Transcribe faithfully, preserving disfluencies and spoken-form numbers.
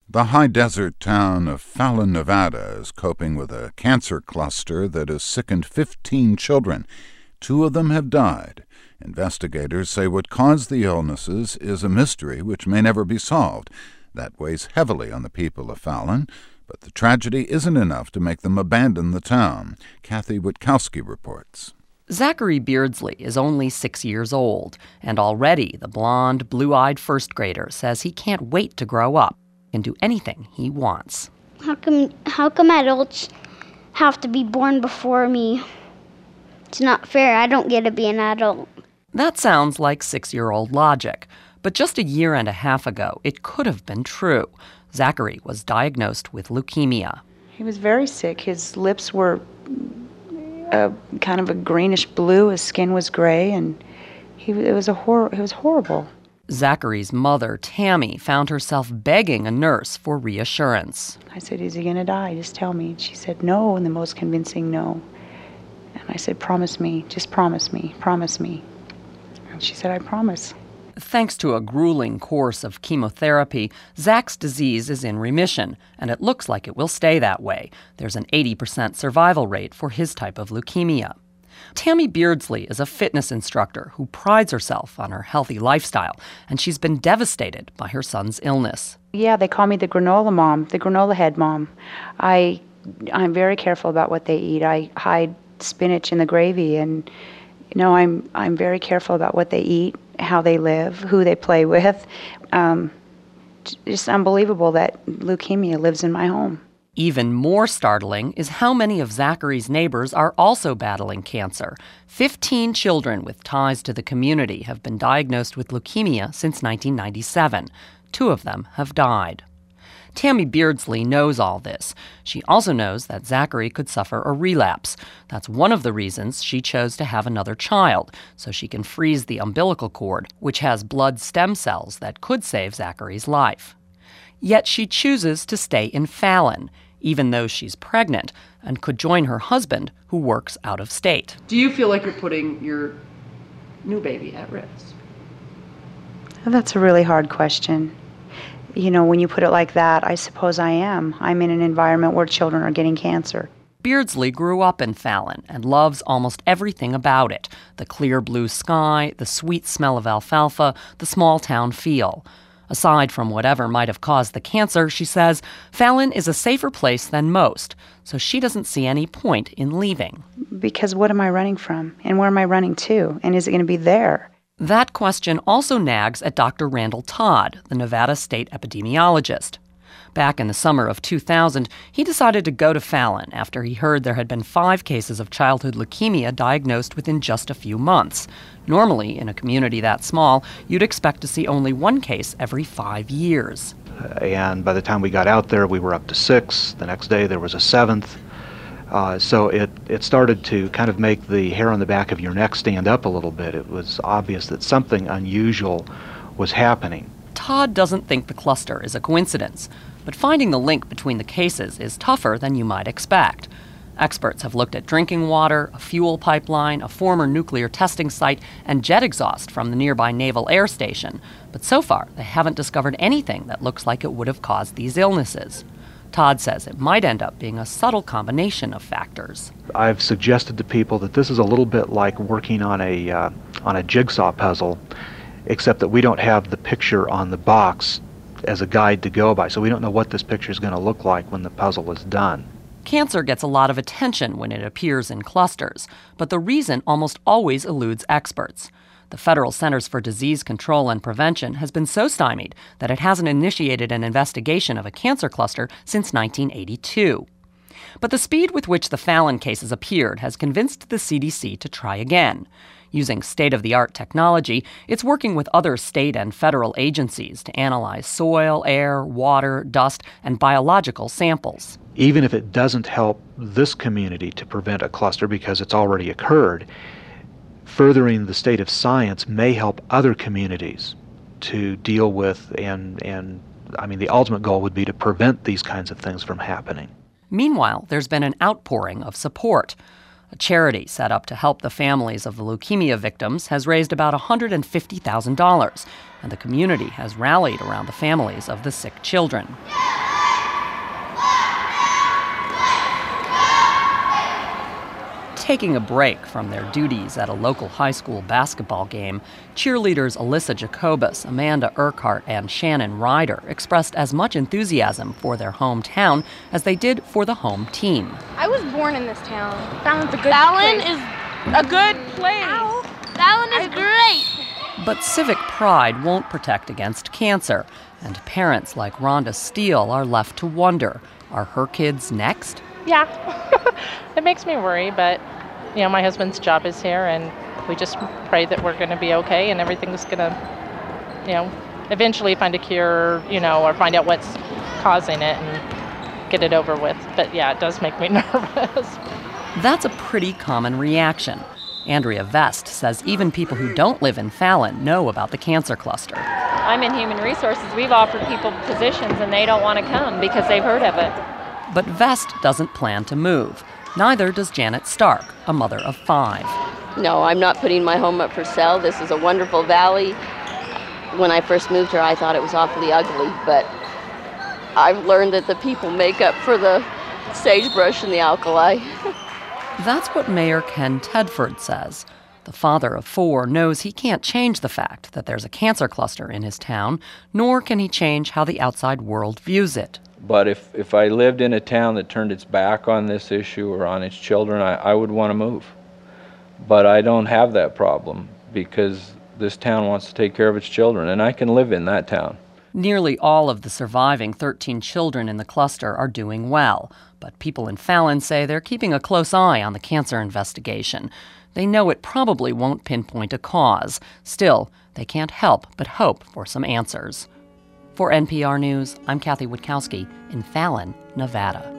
The high desert town of Fallon, Nevada is coping with a cancer cluster that has sickened fifteen children. Two of them have died. Investigators say what caused the illnesses is a mystery which may never be solved. That weighs heavily on the people of Fallon, but the tragedy isn't enough to make them abandon the town. Kathy Witkowski reports. Zachary Beardsley is only six years old, and already the blonde, blue-eyed first grader says he can't wait to grow up and do anything he wants. How come, how come adults have to be born before me? It's not fair. I don't get to be an adult. That sounds like six-year-old logic, but just a year and a half ago, it could have been true. Zachary was diagnosed with leukemia. He was very sick. His lips were a kind of a greenish blue. His skin was gray, and he it was a hor- it was horrible. Zachary's mother, Tammy, found herself begging a nurse for reassurance. I said, "Is he going to die? Just tell me." And she said, "No," in the most convincing no. And I said, "Promise me. Just promise me. Promise me." And she said, "I promise." Thanks to a grueling course of chemotherapy, Zach's disease is in remission, and it looks like it will stay that way. There's an eighty percent survival rate for his type of leukemia. Tammy Beardsley is a fitness instructor who prides herself on her healthy lifestyle, and she's been devastated by her son's illness. Yeah, they call me the granola mom, the granola head mom. I, I'm very careful about what they eat. I hide spinach in the gravy, and you know, I'm I'm very careful about what they eat, how they live, who they play with. Um, it's unbelievable that leukemia lives in my home. Even more startling is how many of Zachary's neighbors are also battling cancer. Fifteen children with ties to the community have been diagnosed with leukemia since nineteen ninety-seven. Two of them have died. Tammy Beardsley knows all this. She also knows that Zachary could suffer a relapse. That's one of the reasons she chose to have another child, so she can freeze the umbilical cord, which has blood stem cells that could save Zachary's life. Yet she chooses to stay in Fallon, even though she's pregnant, and could join her husband, who works out of state. Do you feel like you're putting your new baby at risk? That's a really hard question. You know, when you put it like that, I suppose I am. I'm in an environment where children are getting cancer. Beardsley grew up in Fallon and loves almost everything about it. The clear blue sky, the sweet smell of alfalfa, the small-town feel. Aside from whatever might have caused the cancer, she says, Fallon is a safer place than most, so she doesn't see any point in leaving. Because what am I running from? And where am I running to? And is it going to be there? That question also nags at Doctor Randall Todd, the Nevada state epidemiologist. Back in the summer of two thousand, he decided to go to Fallon after he heard there had been five cases of childhood leukemia diagnosed within just a few months. Normally, in a community that small, you'd expect to see only one case every five years. And by the time we got out there, we were up to six. The next day, there was a seventh. Uh, so it, it started to kind of make the hair on the back of your neck stand up a little bit. It was obvious that something unusual was happening. Todd doesn't think the cluster is a coincidence, but finding the link between the cases is tougher than you might expect. Experts have looked at drinking water, a fuel pipeline, a former nuclear testing site, and jet exhaust from the nearby Naval Air Station, but so far they haven't discovered anything that looks like it would have caused these illnesses. Todd says it might end up being a subtle combination of factors. I've suggested to people that this is a little bit like working on a uh, on a jigsaw puzzle, except that we don't have the picture on the box as a guide to go by, so we don't know what this picture is going to look like when the puzzle is done. Cancer gets a lot of attention when it appears in clusters, but the reason almost always eludes experts. The Federal Centers for Disease Control and Prevention has been so stymied that it hasn't initiated an investigation of a cancer cluster since nineteen eighty-two. But the speed with which the Fallon cases appeared has convinced the C D C to try again. Using state-of-the-art technology, it's working with other state and federal agencies to analyze soil, air, water, dust, and biological samples. Even if it doesn't help this community to prevent a cluster because it's already occurred, furthering the state of science may help other communities to deal with, and, and I mean, the ultimate goal would be to prevent these kinds of things from happening. Meanwhile, there's been an outpouring of support. A charity set up to help the families of the leukemia victims has raised about one hundred fifty thousand dollars, and the community has rallied around the families of the sick children. taking a break from their duties at a local high school basketball game, cheerleaders Alyssa Jacobus, Amanda Urquhart, and Shannon Ryder expressed as much enthusiasm for their hometown as they did for the home team. I was born in this town. Fallon's a good Fallon place. is a good place. Ow. Fallon is great. But civic pride won't protect against cancer, and parents like Rhonda Steele are left to wonder, are her kids next? Yeah, it makes me worry, but, you know, my husband's job is here, and we just pray that we're going to be okay and everything's going to, you know, eventually find a cure, you know, or find out what's causing it and get it over with. But, yeah, it does make me nervous. That's a pretty common reaction. Andrea Vest says even people who don't live in Fallon know about the cancer cluster. I'm in human resources. We've offered people positions, and they don't want to come because they've heard of it. But Vest doesn't plan to move. Neither does Janet Stark, a mother of five. No, I'm not putting my home up for sale. This is a wonderful valley. When I first moved here, I thought it was awfully ugly, but I've learned that the people make up for the sagebrush and the alkali. That's what Mayor Ken Tedford says. The father of four knows he can't change the fact that there's a cancer cluster in his town, nor can he change how the outside world views it. But if, if I lived in a town that turned its back on this issue or on its children, I, I would want to move. But I don't have that problem because this town wants to take care of its children, and I can live in that town. Nearly all of the surviving thirteen children in the cluster are doing well, but people in Fallon say they're keeping a close eye on the cancer investigation. They know it probably won't pinpoint a cause. Still, they can't help but hope for some answers. For N P R News, I'm Kathy Witkowski in Fallon, Nevada.